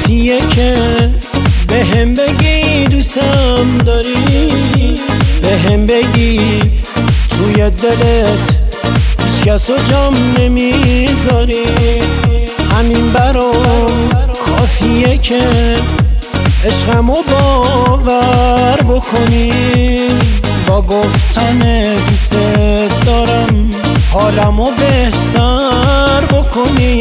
کافیه که به هم بگی دوستم داری، به هم بگی توی دلت هیچ کس رو جام نمیذاری. همین برام کافیه که عشقمو باور بکنی، با گفتن دوست دارم حالمو بهتر بکنی.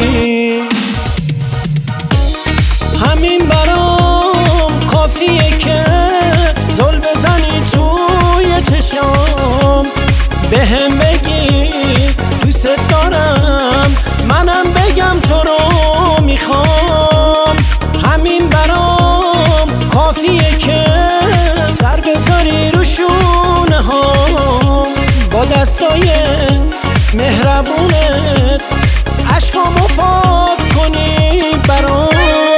همین برام کافیه که زل بزنی توی چشام، به هم بگی دوست دارم، منم بگم تو رو میخوام. همین برام کافیه که سر بذاری رو شونه هام، با دستای مهربونت عشقامو پاک کنی برام.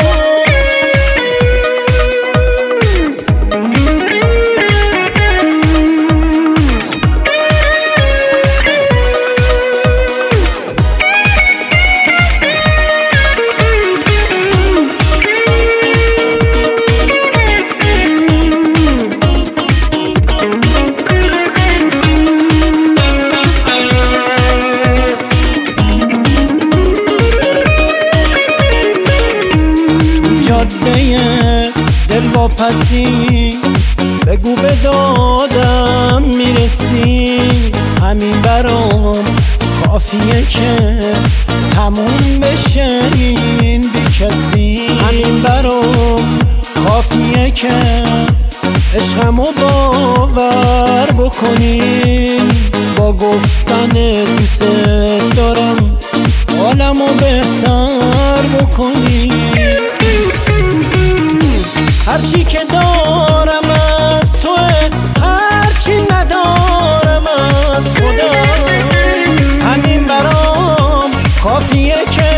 دلواپسی بگو به دادم میرسی. همین برام کافیه که تموم بشه این بی کسی. همین برام کافیه که عشقمو باور بکنی، با گفتن دوست دارم حالمو بهتر بکنی. هرچی که دارم از توه، هرچی ندارم از خدا. همین برام کافیه که